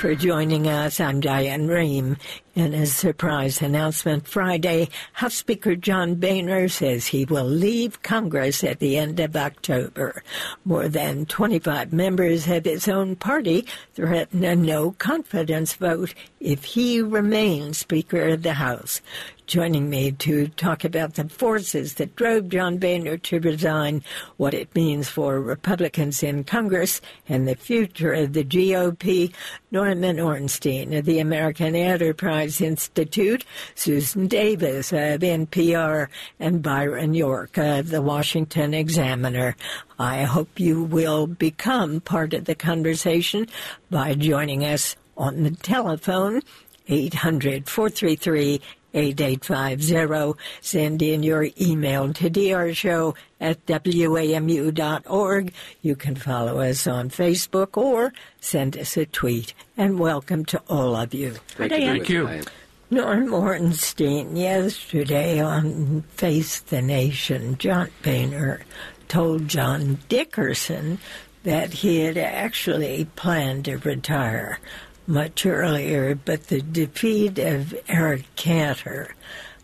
for joining us. I'm Diane Rehm. In a surprise announcement Friday, House Speaker John Boehner says he will leave Congress at the end of October. More than 25 members of his own party threaten a no-confidence vote if he remains Speaker of the House. Joining me to talk about the forces that drove John Boehner to resign, what it means for Republicans in Congress, and the future of the GOP, Norman Ornstein of the American Enterprise Institute, Susan Davis of NPR, and Byron York of the Washington Examiner. I hope you will become part of the conversation by joining us on the telephone, 800-433-8850. Send in your email to drshow@wamu.org. You can follow us on Facebook or send us a tweet. And welcome to all of you. Thank you. Norm Ornstein, yesterday on Face the Nation, John Boehner told John Dickerson that he had actually planned to retire much earlier, but the defeat of Eric Cantor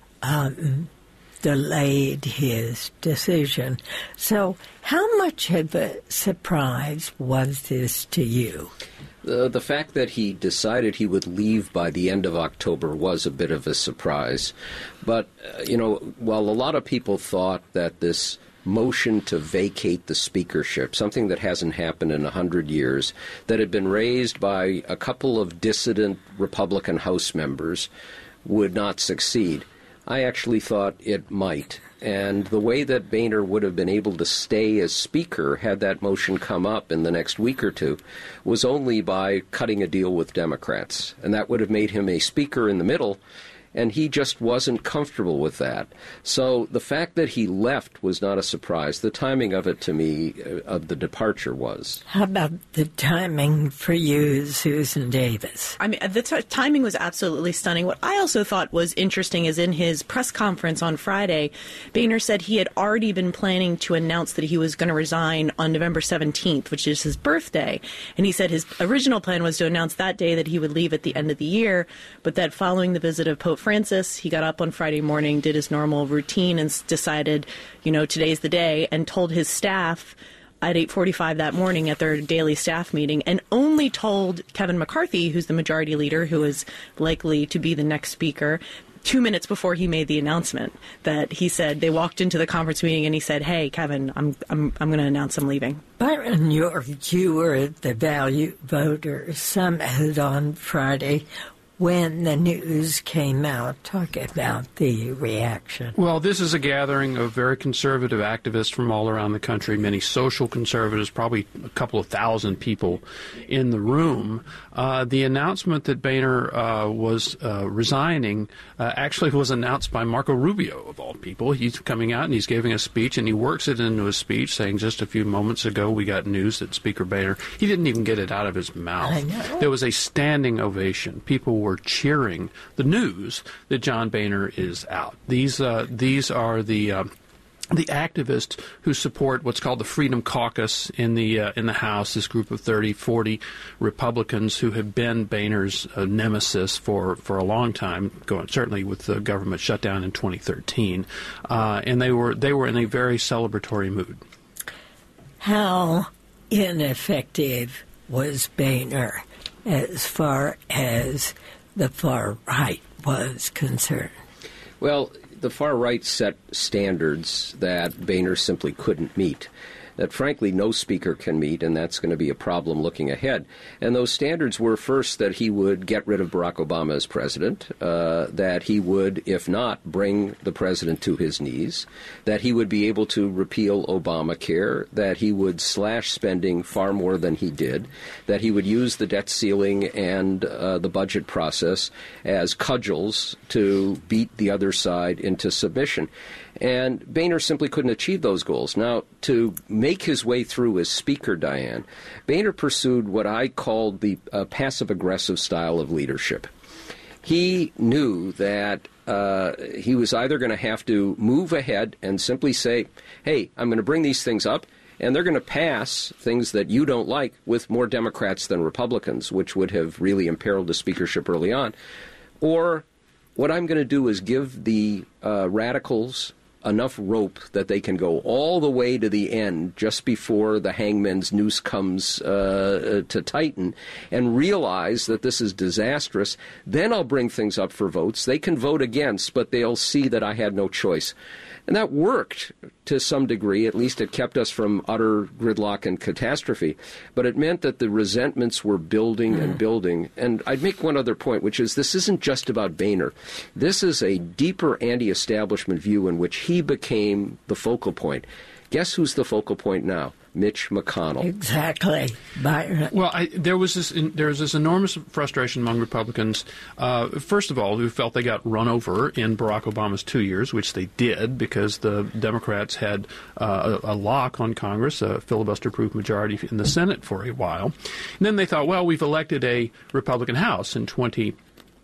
delayed his decision. So how much of a surprise was this to you? The fact that he decided he would leave by the end of October was a bit of a surprise. But, while a lot of people thought that this motion to vacate the speakership, something that hasn't happened in 100 years, that had been raised by a couple of dissident Republican House members, would not succeed, I actually thought it might. And the way that Boehner would have been able to stay as Speaker had that motion come up in the next week or two was only by cutting a deal with Democrats. And that would have made him a Speaker in the middle, and he just wasn't comfortable with that. So the fact that he left was not a surprise. The timing of it, to me, of the departure was. How about the timing for you, Susan Davis? I mean, the timing was absolutely stunning. What I also thought was interesting is in his press conference on Friday, Boehner said he had already been planning to announce that he was going to resign on November 17th, which is his birthday. And he said his original plan was to announce that day that he would leave at the end of the year, but that following the visit of Pope Francis, he got up on Friday morning, did his normal routine, and decided, today's the day, and told his staff at 8:45 that morning at their daily staff meeting, and only told Kevin McCarthy, who's the majority leader, who is likely to be the next speaker, 2 minutes before he made the announcement, that he said they walked into the conference meeting and he said, "Hey, Kevin, I'm going to announce I'm leaving." Byron York, you were at the Value Voters Summit on Friday. When the news came out, talk about the reaction. Well, this is a gathering of very conservative activists from all around the country, many social conservatives, probably a couple of thousand people in the room. The announcement that Boehner was resigning actually was announced by Marco Rubio, of all people. He's coming out and he's giving a speech, and he works it into his speech, saying just a few moments ago we got news that Speaker Boehner, he didn't even get it out of his mouth. I know. There was a standing ovation. People were cheering the news that John Boehner is out. These are the activists who support what's called the Freedom Caucus in the House, this group of 30, 40 Republicans who have been Boehner's nemesis for a long time, certainly with the government shutdown in 2013, and they were in a very celebratory mood. How ineffective was Boehner as far as the far right was concerned? Well, the far right set standards that Boehner simply couldn't meet, that frankly no speaker can meet, and that's going to be a problem looking ahead. And those standards were, first, that he would get rid of Barack Obama as president, that he would, if not, bring the president to his knees, that he would be able to repeal Obamacare, that he would slash spending far more than he did, that he would use the debt ceiling and the budget process as cudgels to beat the other side into submission. And Boehner simply couldn't achieve those goals. Now, to make his way through as Speaker, Diane, Boehner pursued what I called the passive-aggressive style of leadership. He knew that he was either going to have to move ahead and simply say, hey, I'm going to bring these things up, and they're going to pass things that you don't like with more Democrats than Republicans, which would have really imperiled the speakership early on. Or what I'm going to do is give the radicals enough rope that they can go all the way to the end just before the hangman's noose comes to tighten, and realize that this is disastrous. Then I'll bring things up for votes. They can vote against, but they'll see that I had no choice. And that worked to some degree. At least it kept us from utter gridlock and catastrophe. But it meant that the resentments were building and building. And I'd make one other point, which is this isn't just about Boehner. This is a deeper anti-establishment view in which he became the focal point. Guess who's the focal point now? Mitch McConnell. Exactly. Byron. Well, there was this enormous frustration among Republicans, first of all, who felt they got run over in Barack Obama's 2 years, which they did because the Democrats had a lock on Congress, a filibuster-proof majority in the Senate for a while. And then they thought, well, we've elected a Republican House in 2010,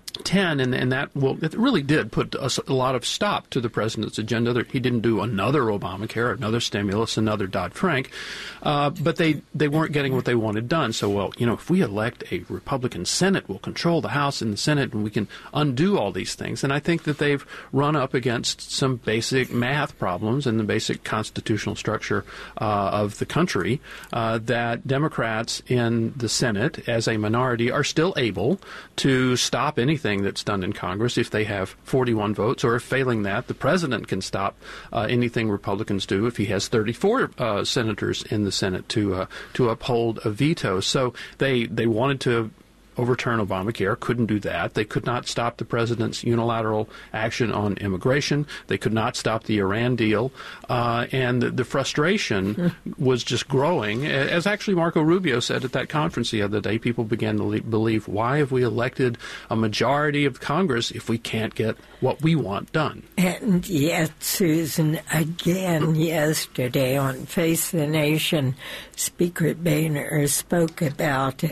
and that it really did put a lot of stop to the president's agenda. He didn't do another Obamacare, another stimulus, another Dodd-Frank, but they weren't getting what they wanted done. So, well, if we elect a Republican Senate, we'll control the House and the Senate, and we can undo all these things. And I think that they've run up against some basic math problems and the basic constitutional structure of the country that Democrats in the Senate, as a minority, are still able to stop anything that's done in Congress if they have 41 votes, or if failing that, the president can stop anything Republicans do if he has 34 senators in the Senate to uphold a veto. So they wanted to overturn Obamacare, couldn't do that. They could not stop the president's unilateral action on immigration. They could not stop the Iran deal. And the frustration was just growing. As actually Marco Rubio said at that conference the other day, people began to believe, why have we elected a majority of Congress if we can't get what we want done? And yet, Susan, again yesterday on Face the Nation, Speaker Boehner spoke about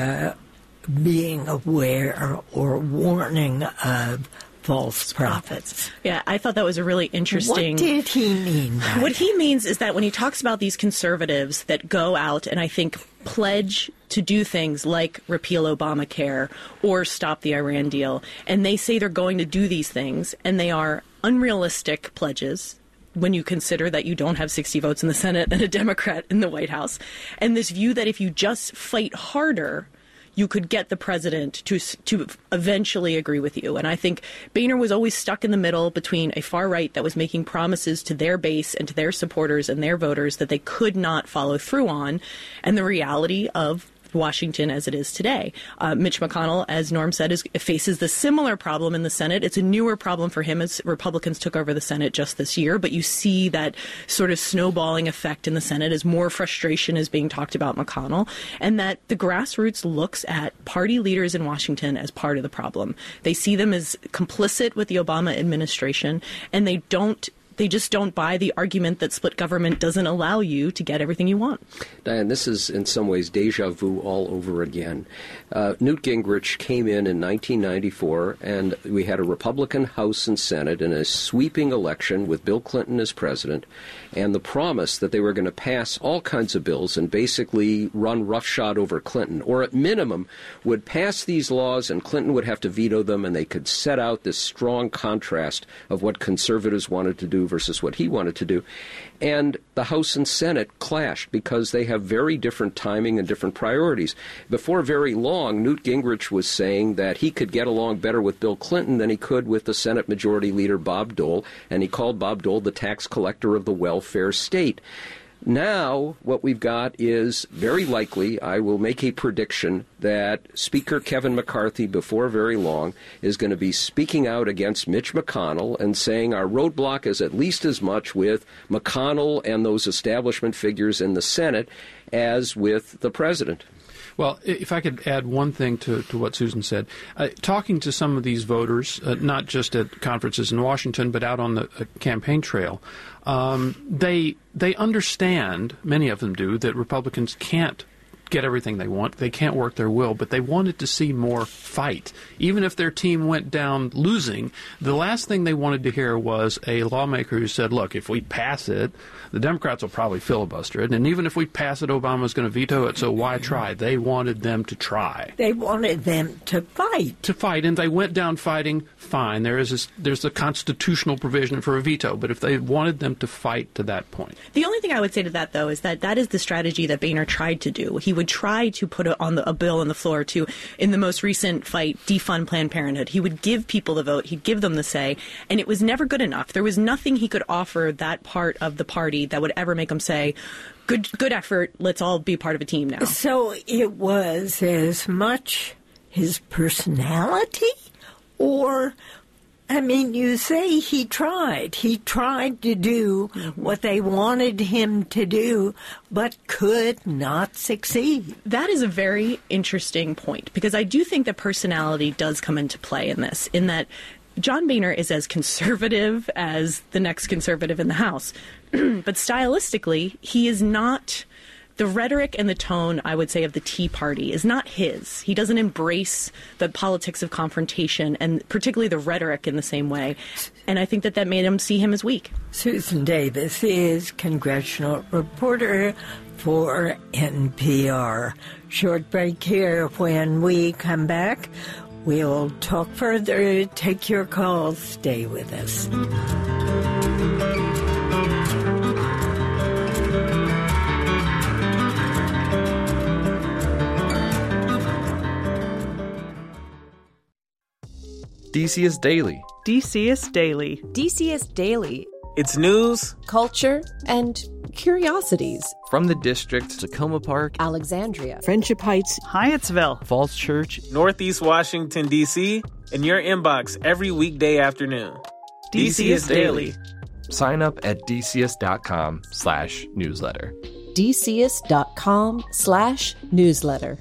being aware or warning of false prophets. Yeah, I thought that was a really interesting... What did he mean? What he means is that when he talks about these conservatives that go out and I think pledge to do things like repeal Obamacare or stop the Iran deal, and they say they're going to do these things, and they are unrealistic pledges when you consider that you don't have 60 votes in the Senate and a Democrat in the White House, and this view that if you just fight harder, you could get the president to eventually agree with you. And I think Boehner was always stuck in the middle between a far right that was making promises to their base and to their supporters and their voters that they could not follow through on, and the reality of Washington as it is today. Mitch McConnell, as Norm said, faces the similar problem in the Senate. It's a newer problem for him as Republicans took over the Senate just this year, but you see that sort of snowballing effect in the Senate as more frustration is being talked about McConnell, and that the grassroots looks at party leaders in Washington as part of the problem. They see them as complicit with the Obama administration, and they just don't buy the argument that split government doesn't allow you to get everything you want. Diane, this is in some ways deja vu all over again. Newt Gingrich came in 1994, and we had a Republican House and Senate in a sweeping election with Bill Clinton as president, and the promise that they were going to pass all kinds of bills and basically run roughshod over Clinton, or at minimum would pass these laws and Clinton would have to veto them, and they could set out this strong contrast of what conservatives wanted to do versus what he wanted to do. And the House and Senate clashed because they have very different timing and different priorities. Before very long, Newt Gingrich was saying that he could get along better with Bill Clinton than he could with the Senate Majority Leader Bob Dole, and he called Bob Dole the tax collector of the welfare state. Now, what we've got is very likely, I will make a prediction, that Speaker Kevin McCarthy, before very long, is going to be speaking out against Mitch McConnell and saying our roadblock is at least as much with McConnell and those establishment figures in the Senate as with the president. Well, if I could add one thing to what Susan said, talking to some of these voters, not just at conferences in Washington, but out on the campaign trail, they understand, many of them do, that Republicans can't get everything they want. They can't work their will, but they wanted to see more fight. Even if their team went down losing, the last thing they wanted to hear was a lawmaker who said, look, if we pass it, the Democrats will probably filibuster it, and even if we pass it, Obama's going to veto it, so why try? They wanted them to try. They wanted them to fight. To fight, and they went down fighting, fine. There's a constitutional provision for a veto, but if they wanted them to fight to that point. The only thing I would say to that, though, is that is the strategy that Boehner tried to do. He would try to put a bill on the floor to, in the most recent fight, defund Planned Parenthood. He would give people the vote. He'd give them the say, and it was never good enough. There was nothing he could offer that part of the party that would ever make them say, good effort, let's all be part of a team now. So it was as much his personality, or, I mean, you say he tried. He tried to do what they wanted him to do, but could not succeed. That is a very interesting point, because I do think that personality does come into play in this, in that John Boehner is as conservative as the next conservative in the House. But stylistically, he is not... The rhetoric and the tone, I would say, of the Tea Party is not his. He doesn't embrace the politics of confrontation, and particularly the rhetoric, in the same way. And I think that made him see him as weak. Susan Davis is congressional reporter for NPR. Short break here. When we come back, we'll talk further. Take your calls. Stay with us. DCS Daily. DCS Daily. DCS Daily. It's news, culture, and curiosities. From the district, Tacoma Park, Alexandria, Friendship Heights, Hyattsville, Falls Church, Northeast Washington, D.C., in your inbox every weekday afternoon. DCS Daily. Sign up at dcs.com/newsletter. dcs.com/newsletter.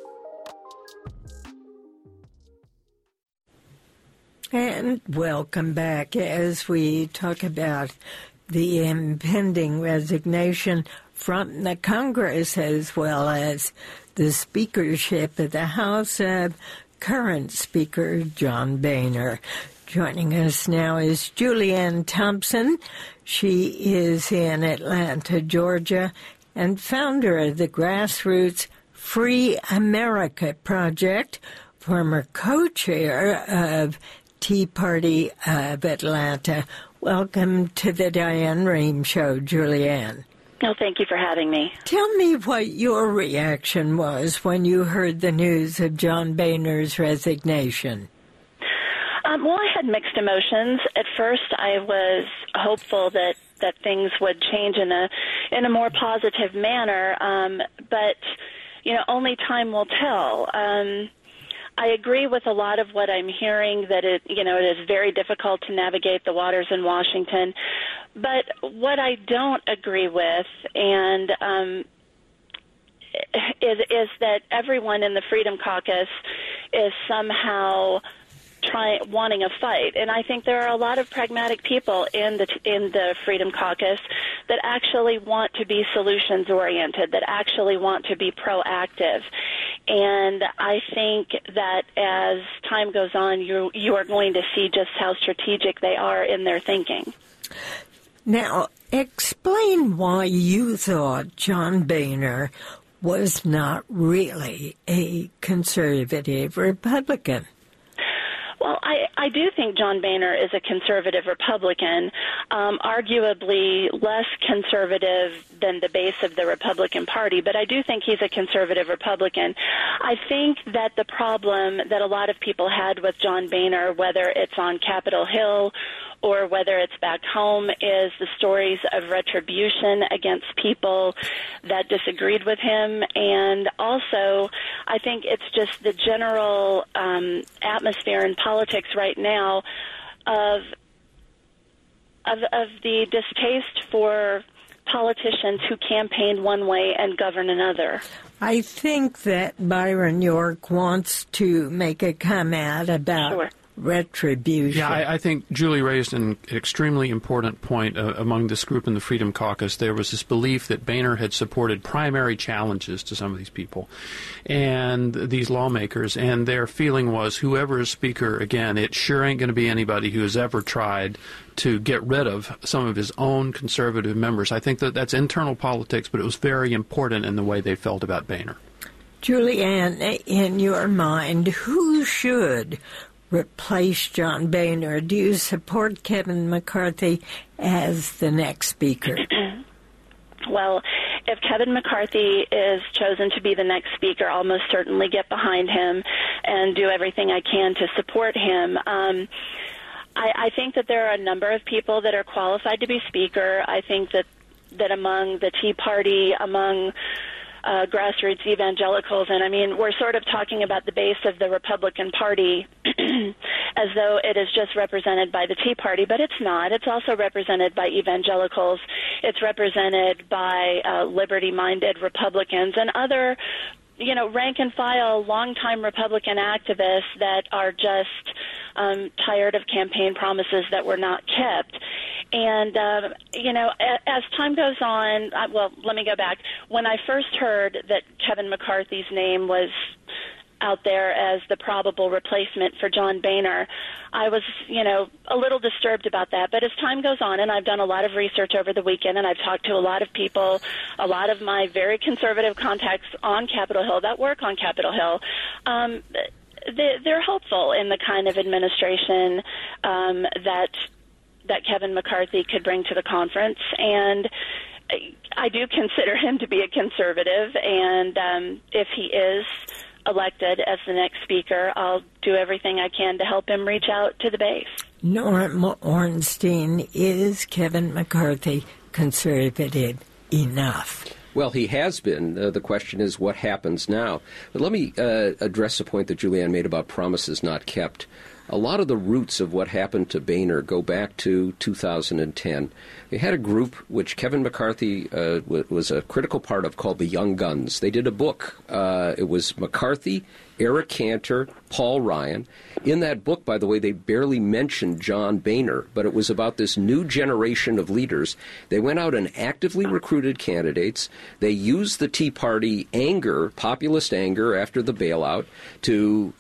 And welcome back as we talk about the impending resignation from the Congress, as well as the speakership of the House of current Speaker John Boehner. Joining us now is Julianne Thompson. She is in Atlanta, Georgia, and founder of the grassroots Free America Project, former co-chair of Tea Party of Atlanta. Welcome to the Diane Rehm Show, Julianne. No, thank you for having me. Tell me what your reaction was when you heard the news of John Boehner's resignation. Well, I had mixed emotions. At first, I was hopeful that things would change in a more positive manner, but only time will tell. I agree with a lot of what I'm hearing, that it is very difficult to navigate the waters in Washington. But what I don't agree with is that everyone in the Freedom Caucus is somehow wanting a fight. And I think there are a lot of pragmatic people in the Freedom Caucus that actually want to be solutions oriented, that actually want to be proactive. And I think that as time goes on, you are going to see just how strategic they are in their thinking. Now, explain why you thought John Boehner was not really a conservative Republican. Well, I do think John Boehner is a conservative Republican, arguably less conservative than the base of the Republican Party, but I do think he's a conservative Republican. I think that the problem that a lot of people had with John Boehner, whether it's on Capitol Hill or whether it's back home, is the stories of retribution against people that disagreed with him. And also, I think it's just the general atmosphere in politics right now of the distaste for politicians who campaign one way and govern another. I think that Byron York wants to make a comment about retribution. Yeah, I think Julie raised an extremely important point among this group in the Freedom Caucus. There was this belief that Boehner had supported primary challenges to some of these people and these lawmakers, and their feeling was whoever is Speaker, again, it sure ain't going to be anybody who has ever tried to get rid of some of his own conservative members. I think that that's internal politics, but it was very important in the way they felt about Boehner. Julianne, in your mind, who should replace John Boehner? Do you support Kevin McCarthy as the next Speaker? Well, if Kevin McCarthy is chosen to be the next Speaker, I'll most certainly get behind him and do everything I can to support him. I think that there are a number of people that are qualified to be Speaker. I think that among the Tea Party, among grassroots evangelicals, and I mean, we're sort of talking about the base of the Republican Party as though it is just represented by the Tea Party, but it's not. It's also represented by evangelicals. It's represented by liberty-minded Republicans and other, rank-and-file, longtime Republican activists that are just tired of campaign promises that were not kept. And, as time goes on, let me go back. When I first heard that Kevin McCarthy's name was out there as the probable replacement for John Boehner, I was, a little disturbed about that. But as time goes on, and I've done a lot of research over the weekend, and I've talked to a lot of people, a lot of my very conservative contacts on Capitol Hill that work on Capitol Hill, they're hopeful in the kind of administration that Kevin McCarthy could bring to the conference. And I do consider him to be a conservative, and if he is elected as the next Speaker, I'll do everything I can to help him reach out to the base. Norm Ornstein, is Kevin McCarthy conservative enough? Well, he has been. The question is what happens now. But let me address a point that Julianne made about promises not kept. A lot of the roots of what happened to Boehner go back to 2010. They had a group which Kevin McCarthy was a critical part of called the Young Guns. They did a book. It was McCarthy, Eric Cantor, Paul Ryan. In that book, by the way, they barely mentioned John Boehner, but it was about this new generation of leaders. They went out and actively recruited candidates. They used the Tea Party anger, populist anger after the bailout, to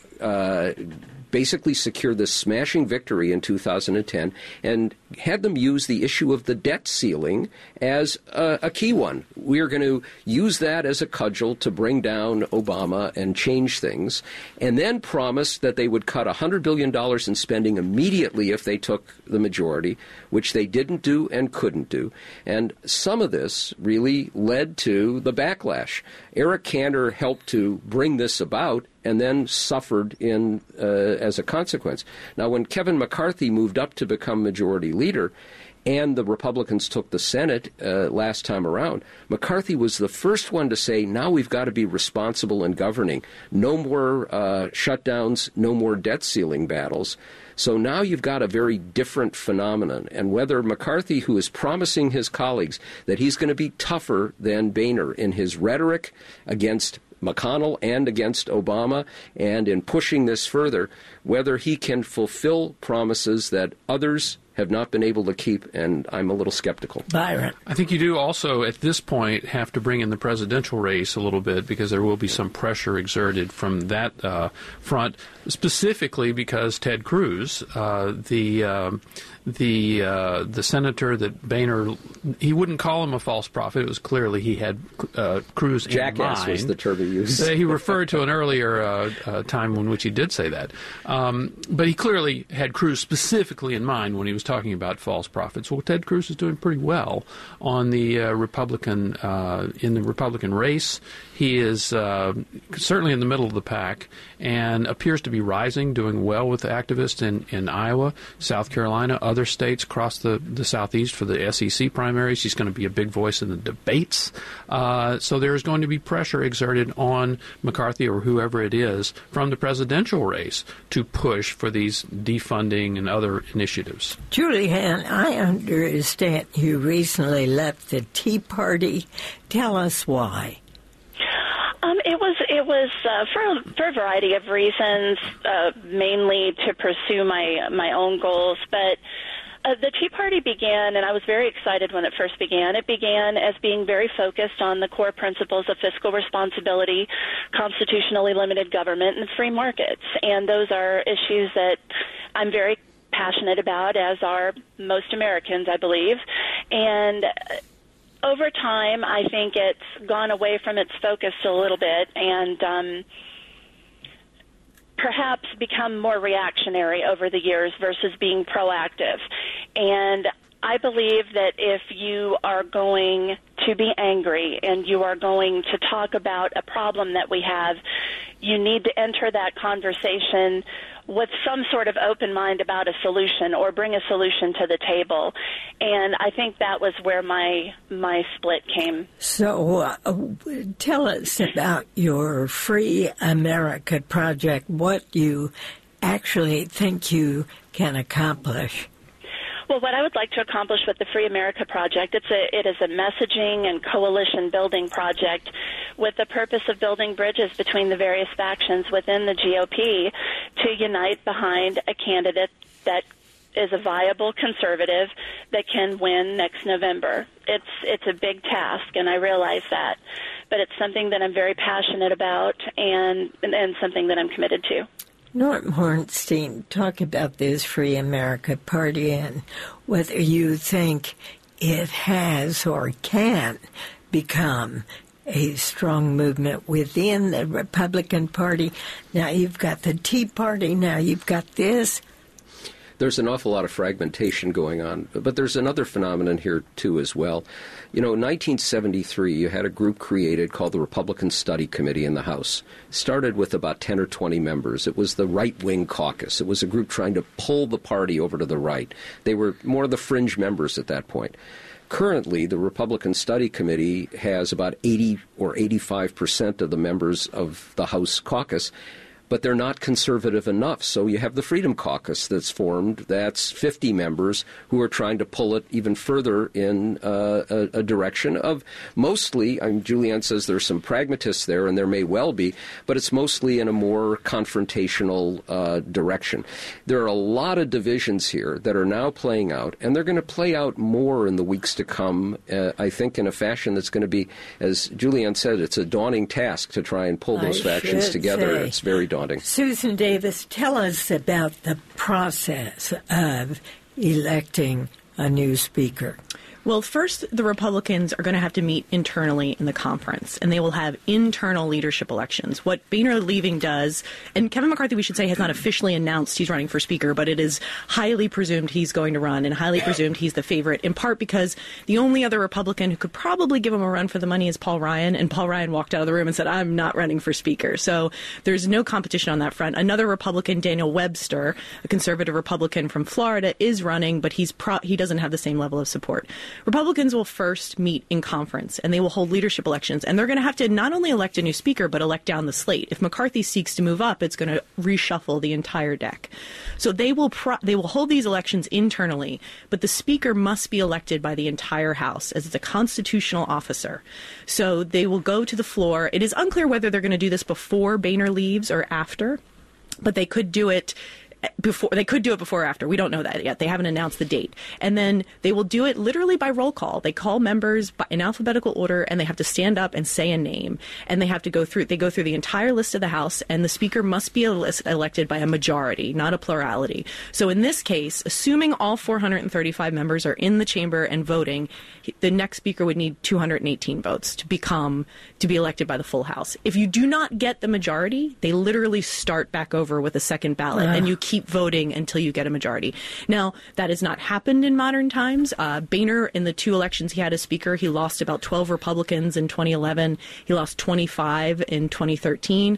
basically secure this smashing victory in 2010 and had them use the issue of the debt ceiling as a key one. We are going to use that as a cudgel to bring down Obama and change things, and then promised that they would cut $100 billion in spending immediately if they took the majority, which they didn't do and couldn't do. And some of this really led to the backlash. Eric Cantor helped to bring this about and then suffered as a consequence. Now, when Kevin McCarthy moved up to become majority leader and the Republicans took the Senate last time around, McCarthy was the first one to say, now we've got to be responsible in governing. No more shutdowns, no more debt ceiling battles. So now you've got a very different phenomenon. And whether McCarthy, who is promising his colleagues that he's going to be tougher than Boehner in his rhetoric against McConnell and against Obama, and in pushing this further, whether he can fulfill promises that others have not been able to keep, and I'm a little skeptical. Byron. I think you do also, at this point, have to bring in the presidential race a little bit, because there will be some pressure exerted from that front, specifically because Ted Cruz, the senator that Boehner, he wouldn't call him a false prophet. It was clearly he had Cruz in mind. Jackass was the term he used. He referred to an earlier time in which he did say that. But he clearly had Cruz specifically in mind when he was talking about false prophets. Well, Ted Cruz is doing pretty well on the Republican in the Republican race. He is certainly in the middle of the pack and appears to be rising, doing well with activists in Iowa, South Carolina, other states across the Southeast for the SEC primaries. He's going to be a big voice in the debates. So there's going to be pressure exerted on McCarthy or whoever it is from the presidential race to push for these defunding and other initiatives. Julianne, I understand you recently left the Tea Party. Tell us why. It was for a variety of reasons, mainly to pursue my own goals, but the Tea Party began, and I was very excited when it first began. It began as being very focused on the core principles of fiscal responsibility, constitutionally limited government, and free markets. And those are issues that I'm very passionate about, as are most Americans, I believe. And over time, I think it's gone away from its focus a little bit, and perhaps become more reactionary over the years versus being proactive. And I believe that if you are going to be angry and you are going to talk about a problem that we have, you need to enter that conversation with some sort of open mind about a solution, or bring a solution to the table. And I think that was where my split came. So tell us about your Free America project, what you actually think you can accomplish. Well, what I would like to accomplish with the Free America Project, it is a messaging and coalition building project with the purpose of building bridges between the various factions within the GOP to unite behind a candidate that is a viable conservative that can win next November. It's a big task, and I realize that, but it's something that I'm very passionate about and something that I'm committed to. Norm Hornstein, talk about this Free America Party and whether you think it has or can become a strong movement within the Republican Party. Now you've got the Tea Party, now you've got this. There's an awful lot of fragmentation going on, but there's another phenomenon here, too, as well. You know, in 1973, you had a group created called the Republican Study Committee in the House. It started with about 10 or 20 members. It was the right-wing caucus. It was a group trying to pull the party over to the right. They were more the fringe members at that point. Currently, the Republican Study Committee has about 80 or 85% of the members of the House caucus, but they're not conservative enough. So you have the Freedom Caucus that's formed. That's 50 members who are trying to pull it even further in a direction of mostly, Julianne says there's some pragmatists there, and there may well be, but it's mostly in a more confrontational direction. There are a lot of divisions here that are now playing out, and they're going to play out more in the weeks to come, I think, in a fashion that's going to be, as Julianne said, it's a daunting task to try and pull those factions together. It's very daunting. Susan Davis, tell us about the process of electing a new speaker. Well, first, the Republicans are going to have to meet internally in the conference, and they will have internal leadership elections. What Boehner leaving does, and Kevin McCarthy, we should say, has not officially announced he's running for speaker, but it is highly presumed he's going to run, and highly presumed he's the favorite, in part because the only other Republican who could probably give him a run for the money is Paul Ryan, and Paul Ryan walked out of the room and said, I'm not running for speaker. So there's no competition on that front. Another Republican, Daniel Webster, a conservative Republican from Florida, is running, but he doesn't have the same level of support. Republicans will first meet in conference, and they will hold leadership elections, and they're going to have to not only elect a new speaker, but elect down the slate. If McCarthy seeks to move up, it's going to reshuffle the entire deck. So they will hold these elections internally, but the speaker must be elected by the entire House as the constitutional officer. So they will go to the floor. It is unclear whether they're going to do this before Boehner leaves or after, but they could do it before. They could do it before or after. We don't know that yet. They haven't announced the date. And then they will do it literally by roll call. They call members in alphabetical order, and they have to stand up and say a name. And they have to go through the entire list of the House, and the speaker must be elected by a majority, not a plurality. So in this case, assuming all 435 members are in the chamber and voting, the next speaker would need 218 votes to be elected by the full House. If you do not get the majority, they literally start back over with a second ballot, and you keep voting until you get a majority. Now, that has not happened in modern times. Boehner, in the two elections he had as speaker, he lost about 12 Republicans in 2011. He lost 25 in 2013.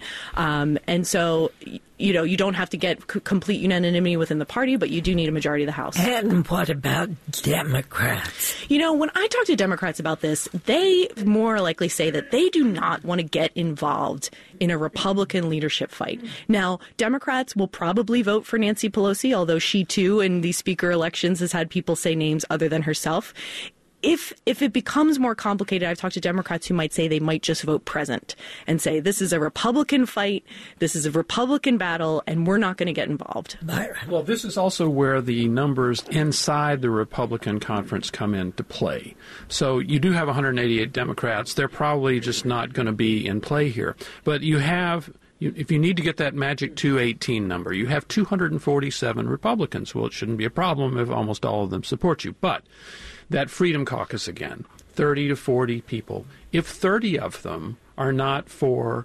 And so, you don't have to get complete unanimity within the party, but you do need a majority of the House. And what about Democrats? When I talk to Democrats about this, they more likely say that they do not want to get involved in a Republican leadership fight. Now, Democrats will probably vote for Nancy Pelosi, although she, too, in these speaker elections has had people say names other than herself. if it becomes more complicated, I've talked to Democrats who might say they might just vote present and say this is a Republican fight, this is a Republican battle, and we're not going to get involved. Well, this is also where the numbers inside the Republican conference come into play. So you do have 188 Democrats. They're probably just not going to be in play here. But you have... If you need to get that magic 218 number, you have 247 Republicans. Well, it shouldn't be a problem if almost all of them support you. But that Freedom Caucus again, 30 to 40 people. If 30 of them are not for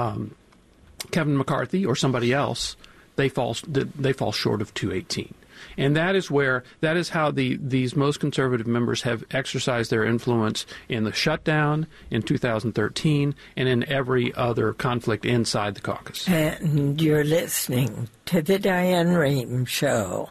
Kevin McCarthy or somebody else, they fall short of 218. And that is how these most conservative members have exercised their influence in the shutdown in 2013 and in every other conflict inside the caucus. And you're listening to the Diane Rehm Show.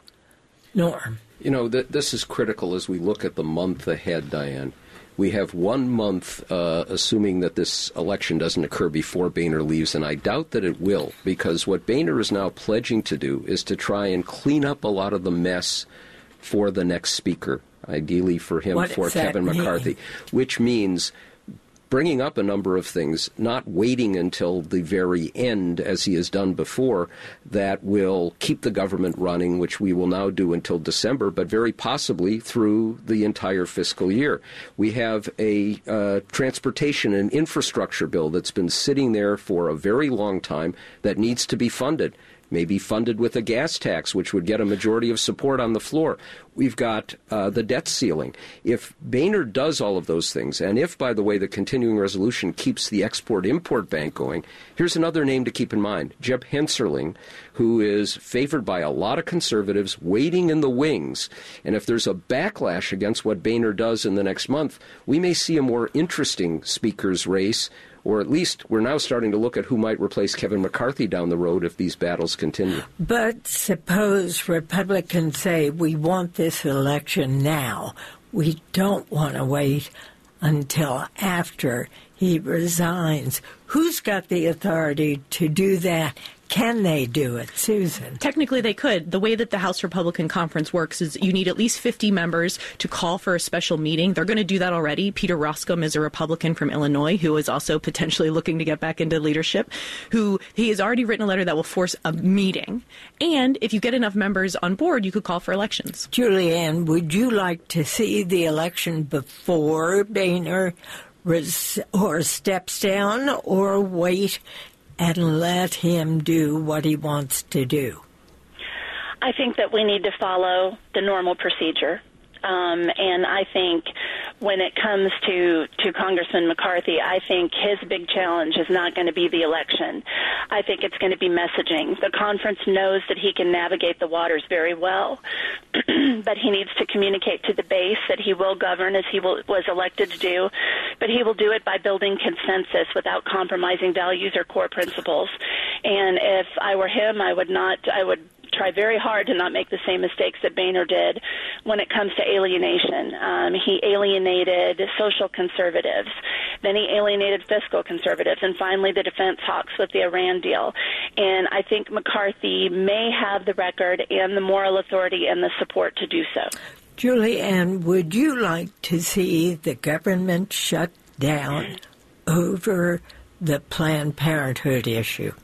Norm. You know, this is critical as we look at the month ahead, Diane. We have 1 month, assuming that this election doesn't occur before Boehner leaves, and I doubt that it will, because what Boehner is now pledging to do is to try and clean up a lot of the mess for the next speaker, ideally for him, for Kevin McCarthy, which means bringing up a number of things, not waiting until the very end, as he has done before, that will keep the government running, which we will now do until December, but very possibly through the entire fiscal year. We have a transportation and infrastructure bill that's been sitting there for a very long time that needs to be funded. Maybe funded with a gas tax, which would get a majority of support on the floor. We've got the debt ceiling. If Boehner does all of those things, and if, by the way, the continuing resolution keeps the Export-Import Bank going, here's another name to keep in mind, Jeb Hensarling, who is favored by a lot of conservatives, waiting in the wings. And if there's a backlash against what Boehner does in the next month, we may see a more interesting speaker's race, or at least we're now starting to look at who might replace Kevin McCarthy down the road if these battles continue. But suppose Republicans say, we want this election now. We don't want to wait until after he resigns. Who's got the authority to do that? Can they do it, Susan? Technically, they could. The way that the House Republican Conference works is you need at least 50 members to call for a special meeting. They're going to do that already. Peter Roskam is a Republican from Illinois who is also potentially looking to get back into leadership, he has already written a letter that will force a meeting. And if you get enough members on board, you could call for elections. Julianne, would you like to see the election before Boehner or steps down, or wait and let him do what he wants to do? I think that we need to follow the normal procedure. And I think when it comes to Congressman McCarthy, I think his big challenge is not going to be the election. I think it's going to be messaging. The conference knows that he can navigate the waters very well, but he needs to communicate to the base that he will govern as he was elected to do, but he will do it by building consensus without compromising values or core principles. And if I were him, I would try very hard to not make the same mistakes that Boehner did when it comes to alienation. He alienated social conservatives. Then he alienated fiscal conservatives. And finally, the defense hawks with the Iran deal. And I think McCarthy may have the record and the moral authority and the support to do so. Julianne, would you like to see the government shut down over the Planned Parenthood issue?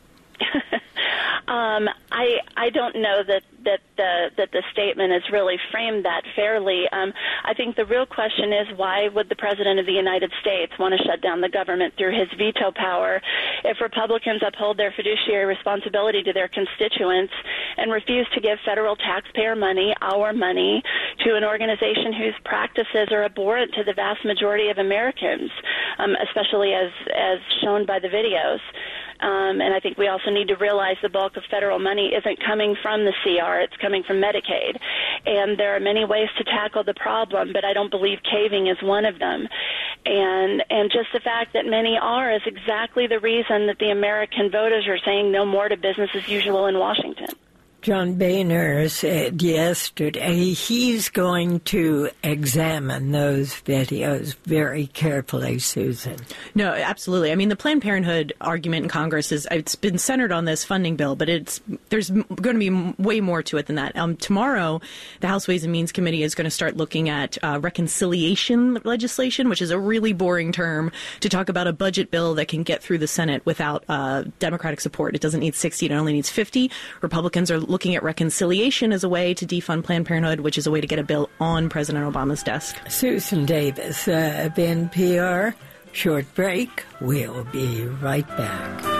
I don't know that the statement has really framed that fairly. I think the real question is, why would the President of the United States want to shut down the government through his veto power if Republicans uphold their fiduciary responsibility to their constituents and refuse to give federal taxpayer money, our money, to an organization whose practices are abhorrent to the vast majority of Americans, especially as shown by the videos. And I think we also need to realize the bulk of federal money isn't coming from the CR, it's coming from Medicaid. And there are many ways to tackle the problem, but I don't believe caving is one of them. And just the fact that many are is exactly the reason that the American voters are saying no more to business as usual in Washington. John Boehner said yesterday he's going to examine those videos very carefully, Susan. No, absolutely. I mean, the Planned Parenthood argument in Congress it's been centered on this funding bill, but there's going to be way more to it than that. Tomorrow, the House Ways and Means Committee is going to start looking at reconciliation legislation, which is a really boring term to talk about a budget bill that can get through the Senate without Democratic support. It doesn't need 60, it only needs 50. Republicans are looking at reconciliation as a way to defund Planned Parenthood, which is a way to get a bill on President Obama's desk. Susan Davis of NPR. Short break. We'll be right back.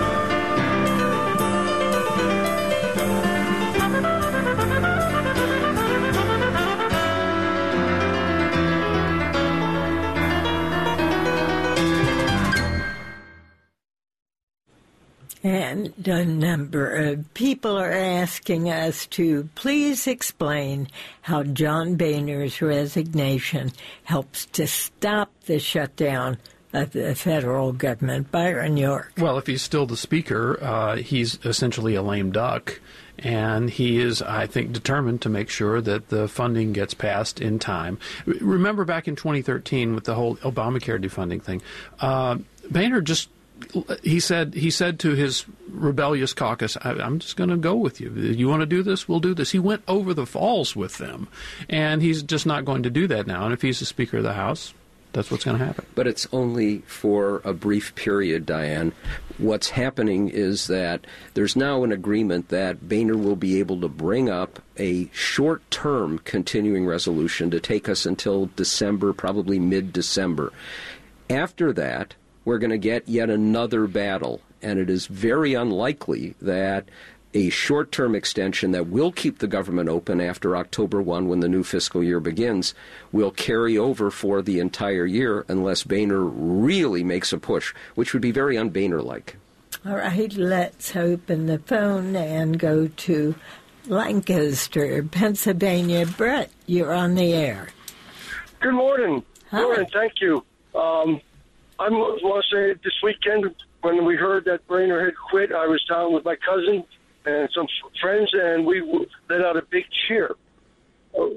And a number of people are asking us to please explain how John Boehner's resignation helps to stop the shutdown of the federal government. Byron York. Well, if he's still the speaker, he's essentially a lame duck. And he is, I think, determined to make sure that the funding gets passed in time. Remember back in 2013 with the whole Obamacare defunding thing, Boehner just... He said to his rebellious caucus, I'm just going to go with you. You want to do this? We'll do this. He went over the falls with them, and he's just not going to do that now. And if he's the Speaker of the House, that's what's going to happen. But it's only for a brief period, Diane. What's happening is that there's now an agreement that Boehner will be able to bring up a short-term continuing resolution to take us until December, probably mid-December. After that, we're going to get yet another battle, and it is very unlikely that a short-term extension that will keep the government open after October 1, when the new fiscal year begins, will carry over for the entire year unless Boehner really makes a push, which would be very un-Boehner-like. All right, let's open the phone and go to Lancaster, Pennsylvania. Brett, you're on the air. Good morning. Hi. Morning, thank you. I want to say this weekend when we heard that Boehner had quit, I was down with my cousin and some friends, and we let out a big cheer. We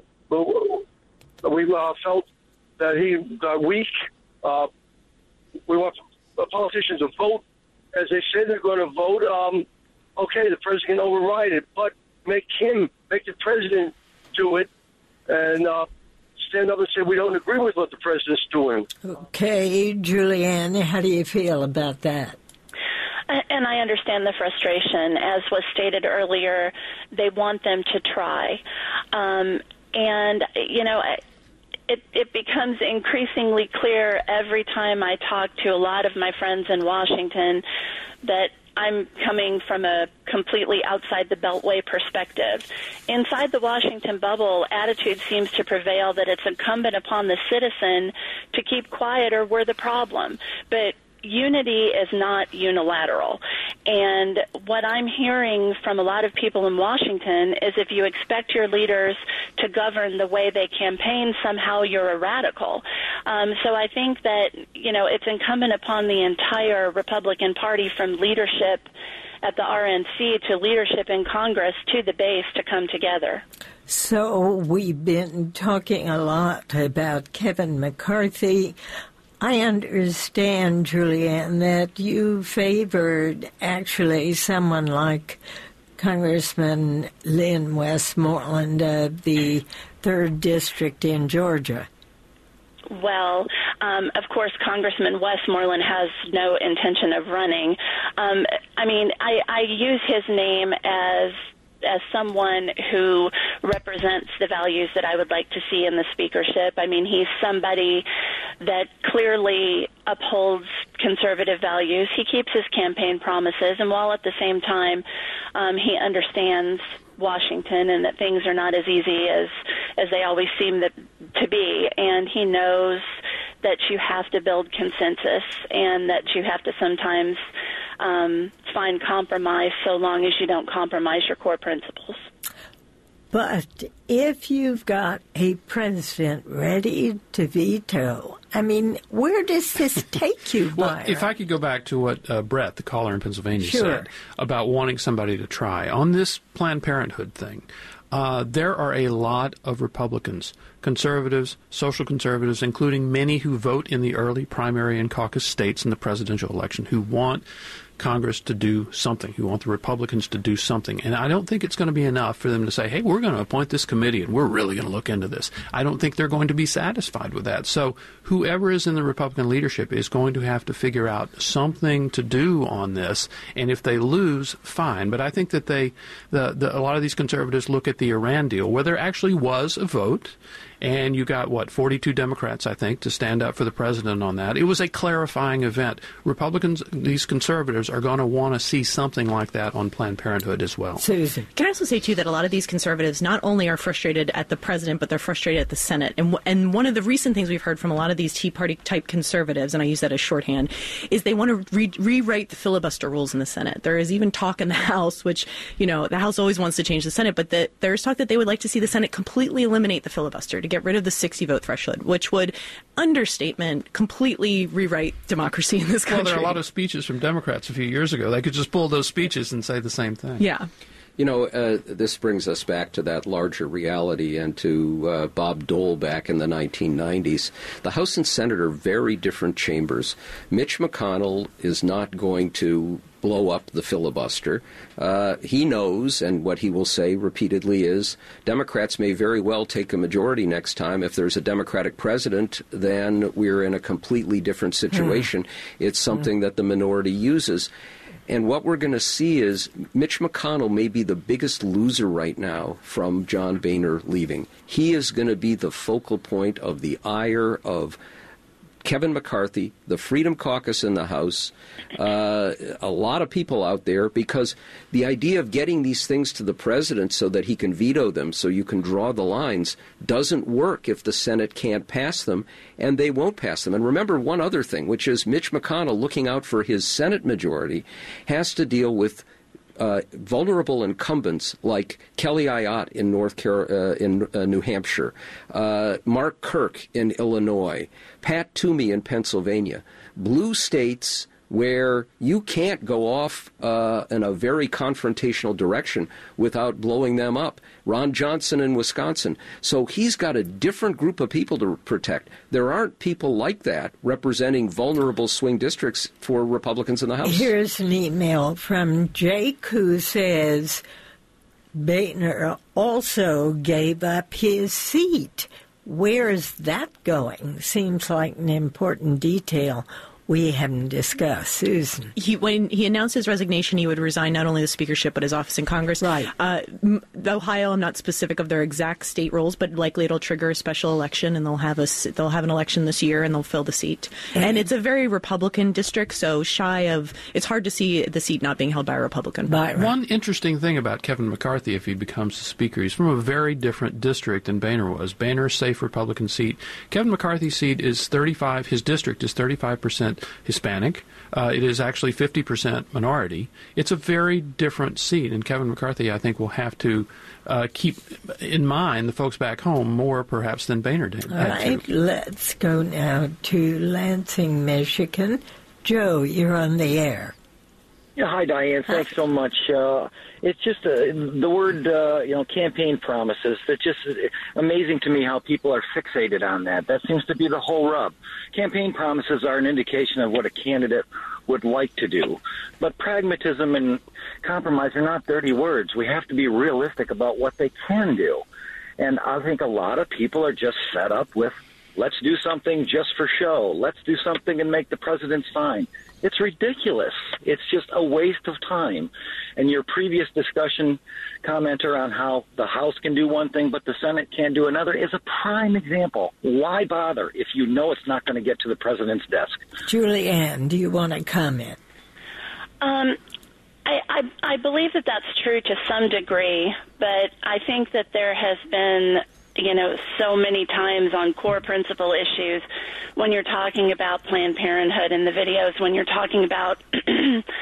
felt that he got weak. We want politicians to vote. As they say they're going to vote, okay, the president can override it, but make the president do it, and stand up and say we don't agree with what the president's doing. Okay, Julianne, how do you feel about that? And I understand the frustration. As was stated earlier, they want them to try. It becomes increasingly clear every time I talk to a lot of my friends in Washington that I'm coming from a completely outside the Beltway perspective. Inside the Washington bubble, attitude seems to prevail that it's incumbent upon the citizen to keep quiet or we're the problem. But unity is not unilateral. And what I'm hearing from a lot of people in Washington is if you expect your leaders to govern the way they campaign, somehow you're a radical. So I think that, it's incumbent upon the entire Republican Party, from leadership at the RNC to leadership in Congress to the base, to come together. So we've been talking a lot about Kevin McCarthy. I understand, Julianne, that you favored actually someone like Congressman Lynn Westmoreland of the 3rd District in Georgia. Well, of course, Congressman Westmoreland has no intention of running. I use his name as someone who represents the values that I would like to see in the speakership. I mean, he's somebody that clearly upholds conservative values. He keeps his campaign promises, and while at the same time he understands Washington and that things are not as easy as they always seem to be, and he knows that you have to build consensus and that you have to sometimes find compromise so long as you don't compromise your core principles. But if you've got a president ready to veto, I mean, where does this take you, Well, Byron? if I could go back to what Brett, the caller in Pennsylvania, Sure. said about wanting somebody to try. On this Planned Parenthood thing, there are a lot of Republicans, conservatives, social conservatives, including many who vote in the early primary and caucus states in the presidential election, who want Congress to do something, who want the Republicans to do something. And I don't think it's going to be enough for them to say, hey, we're going to appoint this committee and we're really going to look into this. I don't think they're going to be satisfied with that. So whoever is in the Republican leadership is going to have to figure out something to do on this. And if they lose, fine. But I think that a lot of these conservatives look at the Iran deal, where there actually was a vote, and you got, 42 Democrats, I think, to stand up for the president on that. It was a clarifying event. Republicans, these conservatives, are going to want to see something like that on Planned Parenthood as well. Susan. Can I also say, too, that a lot of these conservatives not only are frustrated at the president, but they're frustrated at the Senate. And one of the recent things we've heard from a lot of these Tea Party-type conservatives, and I use that as shorthand, is they want to rewrite the filibuster rules in the Senate. There is even talk in the House, which, the House always wants to change the Senate, but there's talk that they would like to see the Senate completely eliminate the filibuster to get rid of the 60-vote threshold, which would, understatement, completely rewrite democracy in this country. Well, there are a lot of speeches from Democrats a few years ago. They could just pull those speeches and say the same thing. Yeah. This brings us back to that larger reality and to Bob Dole back in the 1990s. The House and Senate are very different chambers. Mitch McConnell is not going to blow up the filibuster. He knows, and what he will say repeatedly is, Democrats may very well take a majority next time. If there's a Democratic president, then we're in a completely different situation. It's something that the minority uses. And what we're going to see is Mitch McConnell may be the biggest loser right now from John Boehner leaving. He is going to be the focal point of the ire of Kevin McCarthy, the Freedom Caucus in the House, a lot of people out there, because the idea of getting these things to the president so that he can veto them, so you can draw the lines, doesn't work if the Senate can't pass them, and they won't pass them. And remember one other thing, which is Mitch McConnell, looking out for his Senate majority, has to deal with vulnerable incumbents like Kelly Ayotte in New Hampshire, Mark Kirk in Illinois, Pat Toomey in Pennsylvania, blue states where you can't go off in a very confrontational direction without blowing them up. Ron Johnson in Wisconsin. So he's got a different group of people to protect. There aren't people like that representing vulnerable swing districts for Republicans in the House. Here's an email from Jake who says Boehner also gave up his seat. Where is that going? Seems like an important detail we haven't discussed. Susan. When he announced his resignation, he would resign not only the speakership but his office in Congress. Right. Ohio, I'm not specific of their exact state rules, but likely it'll trigger a special election, and they'll have an election this year, and they'll fill the seat. And it's a very Republican district, so it's hard to see the seat not being held by a Republican. One interesting thing about Kevin McCarthy, if he becomes the speaker, he's from a very different district than Boehner was. Boehner's safe Republican seat. Kevin McCarthy's seat is 35. His district is 35% Hispanic. It is actually 50% minority. It's a very different seat, and Kevin McCarthy, I think, will have to keep in mind the folks back home more, perhaps, than Boehner did. All right, let's go now to Lansing, Michigan. Joe, you're on the air. Yeah, hi, Diane. Thanks so much. It's just the word, campaign promises. That's just amazing to me how people are fixated on that. That seems to be the whole rub. Campaign promises are an indication of what a candidate would like to do. But pragmatism and compromise are not dirty words. We have to be realistic about what they can do. And I think a lot of people are just fed up with, let's do something just for show. Let's do something and make the president sign. It's ridiculous. It's just a waste of time. And your previous discussion commenter on how the House can do one thing but the Senate can't do another is a prime example. Why bother if you know it's not going to get to the president's desk? Julianne, do you want to comment? I believe that that's true to some degree, but I think that there has been so many times on core principle issues, when you're talking about Planned Parenthood in the videos, when you're talking about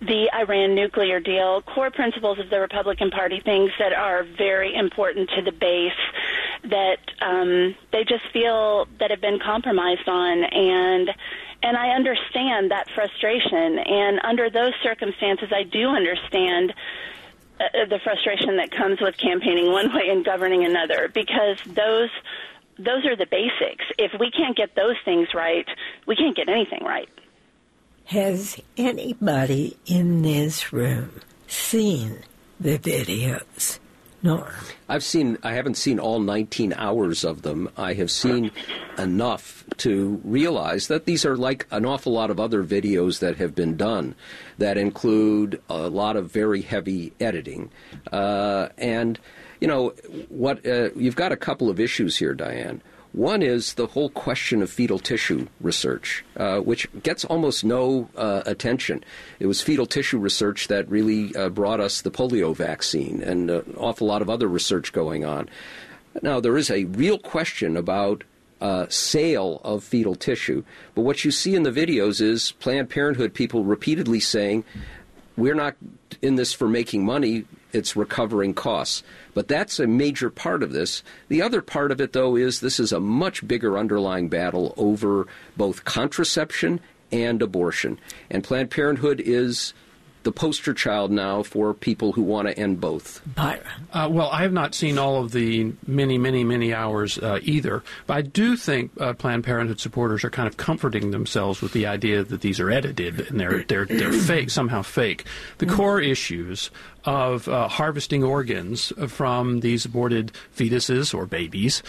the Iran nuclear deal, core principles of the Republican Party, things that are very important to the base that they just feel that have been compromised on. And I understand that frustration. And under those circumstances, I do understand the frustration that comes with campaigning one way and governing another, because those are the basics. If we can't get those things right, we can't get anything right. Has anybody in this room seen the videos? Norm? I haven't seen all 19 hours of them. I have seen enough to realize that these are like an awful lot of other videos that have been done that include a lot of very heavy editing. And, you know, you've got a couple of issues here, Diane. One is the whole question of fetal tissue research, which gets almost no attention. It was fetal tissue research that really brought us the polio vaccine and an awful lot of other research going on. Now, there is a real question about sale of fetal tissue, but what you see in the videos is Planned Parenthood people repeatedly saying, we're not in this for making money, it's recovering costs. But that's a major part of this. The other part of it, though, is this is a much bigger underlying battle over both contraception and abortion. And Planned Parenthood is the poster child now for people who want to end both. Well, I have not seen all of the many hours either, but I do think Planned Parenthood supporters are kind of comforting themselves with the idea that these are edited and they're fake, somehow fake. The core issues of harvesting organs from these aborted fetuses or babies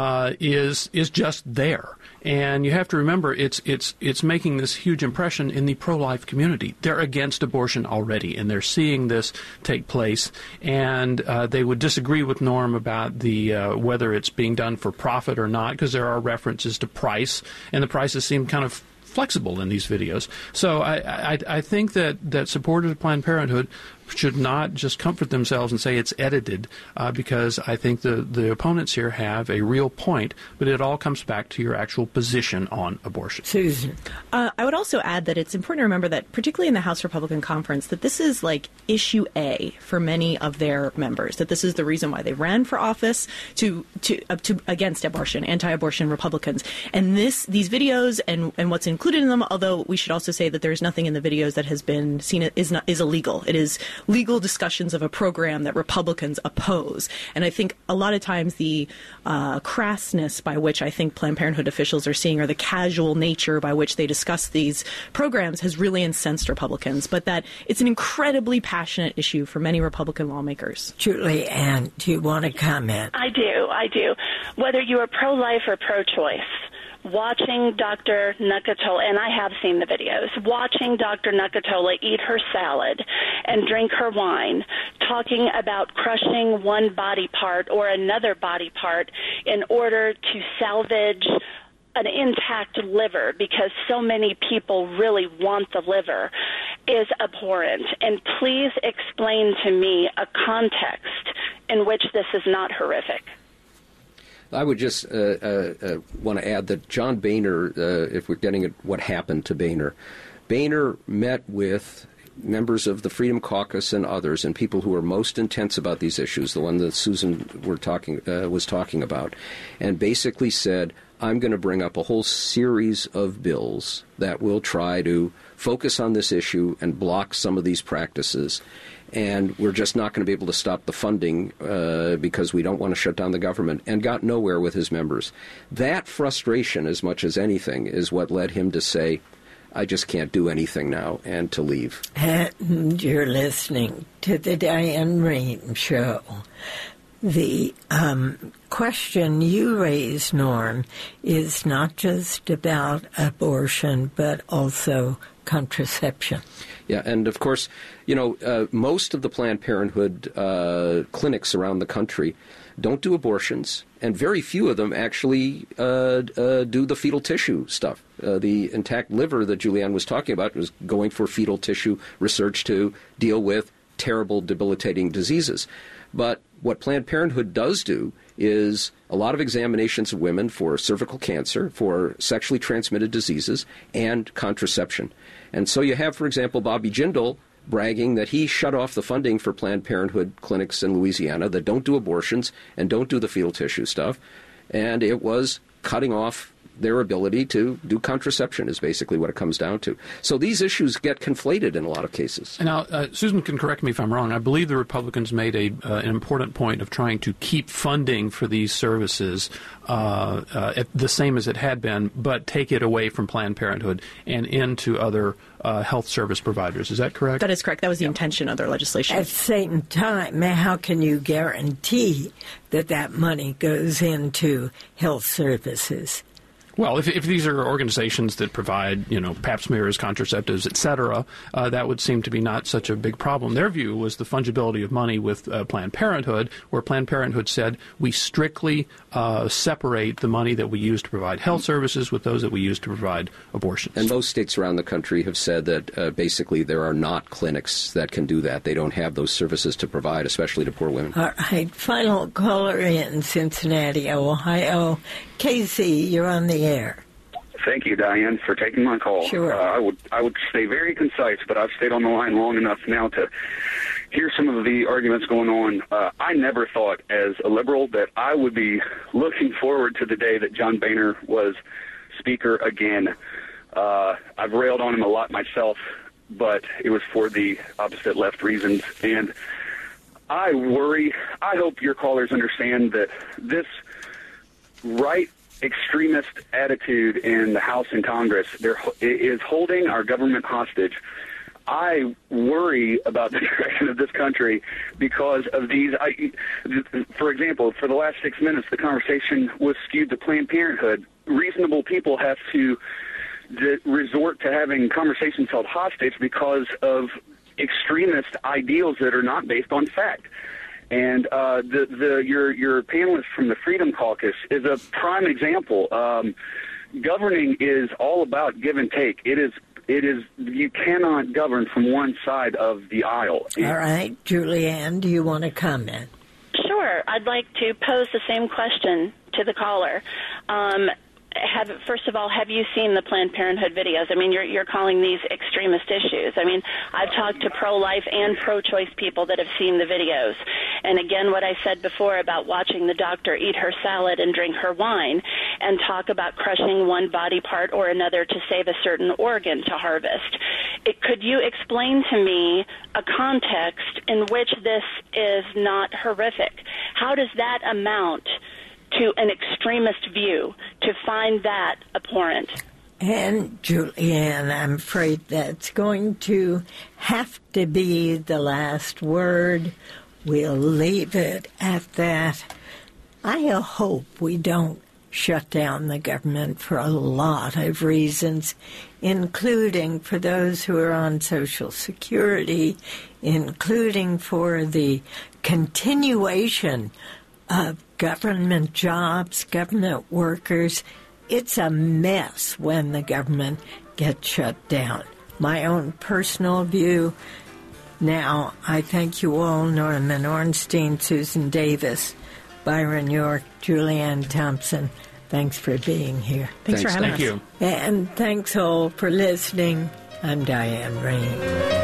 is just there. And you have to remember, it's making this huge impression in the pro-life community. They're against abortion already, and they're seeing this take place. And they would disagree with Norm about the whether it's being done for profit or not, because there are references to price, and the prices seem kind of flexible in these videos. So I think that supporters of Planned Parenthood should not just comfort themselves and say it's edited, because I think the opponents here have a real point, but it all comes back to your actual position on abortion. Susan? I would also add that it's important to remember that, particularly in the House Republican Conference, that this is like issue A for many of their members, that this is the reason why they ran for office to against abortion, anti-abortion Republicans. And these videos and what's included in them, although we should also say that there's nothing in the videos that has been seen is illegal. It is legal discussions of a program that Republicans oppose. And I think a lot of times the crassness by which I think Planned Parenthood officials are seeing, or the casual nature by which they discuss these programs, has really incensed Republicans, but that it's an incredibly passionate issue for many Republican lawmakers. Julie Ann, do you want to comment? I do. Whether you are pro-life or pro-choice, watching Dr. Nuccatola, and I have seen the videos, watching Dr. Nuccatola eat her salad and drink her wine, talking about crushing one body part or another body part in order to salvage an intact liver, because so many people really want the liver, is abhorrent. And please explain to me a context in which this is not horrific. I would just want to add that John Boehner, if we're getting at what happened to Boehner met with members of the Freedom Caucus and others, and people who are most intense about these issues, the one that Susan was talking about, and basically said, I'm going to bring up a whole series of bills that will try to focus on this issue and block some of these practices. And we're just not going to be able to stop the funding because we don't want to shut down the government, and got nowhere with his members. That frustration, as much as anything, is what led him to say, I just can't do anything now, and to leave. And you're listening to the Diane Rehm Show. The question you raise, Norm, is not just about abortion, but also contraception. Yeah, and of course, most of the Planned Parenthood clinics around the country don't do abortions, and very few of them actually do the fetal tissue stuff. The intact liver that Julianne was talking about was going for fetal tissue research to deal with terrible, debilitating diseases. But what Planned Parenthood does do is a lot of examinations of women for cervical cancer, for sexually transmitted diseases, and contraception. And so you have, for example, Bobby Jindal bragging that he shut off the funding for Planned Parenthood clinics in Louisiana that don't do abortions and don't do the fetal tissue stuff. And it was cutting off their ability to do contraception is basically what it comes down to. So these issues get conflated in a lot of cases. Now, Susan can correct me if I'm wrong. I believe the Republicans made an important point of trying to keep funding for these services at the same as it had been, but take it away from Planned Parenthood and into other health service providers. Is that correct? That is correct. That was the intention of their legislation. At the same time, how can you guarantee that that money goes into health services? Well, if these are organizations that provide, pap smears, contraceptives, et cetera, that would seem to be not such a big problem. Their view was the fungibility of money with Planned Parenthood, where Planned Parenthood said we strictly separate the money that we use to provide health services with those that we use to provide abortions. And most states around the country have said that basically there are not clinics that can do that. They don't have those services to provide, especially to poor women. All right, final caller in Cincinnati, Ohio. Casey, you're on the air. Thank you, Diane, for taking my call. Sure. I would stay very concise, but I've stayed on the line long enough now to hear some of the arguments going on. I never thought, as a liberal, that I would be looking forward to the day that John Boehner was Speaker again. I've railed on him a lot myself, but it was for the opposite left reasons. And I hope your callers understand that this right extremist attitude in the House and Congress is holding our government hostage. I worry about the direction of this country because of these. For example, for the last 6 minutes, the conversation was skewed to Planned Parenthood. Reasonable people have to resort to having conversations held hostage because of extremist ideals that are not based on fact. And your panelist from the Freedom Caucus is a prime example. Governing is all about give and take. It is. You cannot govern from one side of the aisle. All right, Julianne, do you want to comment? Sure. I'd like to pose the same question to the caller. First of all, have you seen the Planned Parenthood videos? I mean, you're calling these extremist issues. I mean, I've talked to pro-life and pro-choice people that have seen the videos. And again, what I said before about watching the doctor eat her salad and drink her wine and talk about crushing one body part or another to save a certain organ to harvest. Could you explain to me a context in which this is not horrific? How does that amount to an extremist view, to find that abhorrent? And, Julianne, I'm afraid that's going to have to be the last word. We'll leave it at that. I hope we don't shut down the government for a lot of reasons, including for those who are on Social Security, including for the continuation of government jobs, government workers. It's a mess when the government gets shut down. My own personal view. Now, I thank you all, Norman Ornstein, Susan Davis, Byron York, Julianne Thompson. Thanks for being here. Thanks for having us. Thank you. And thanks all for listening. I'm Diane Rain.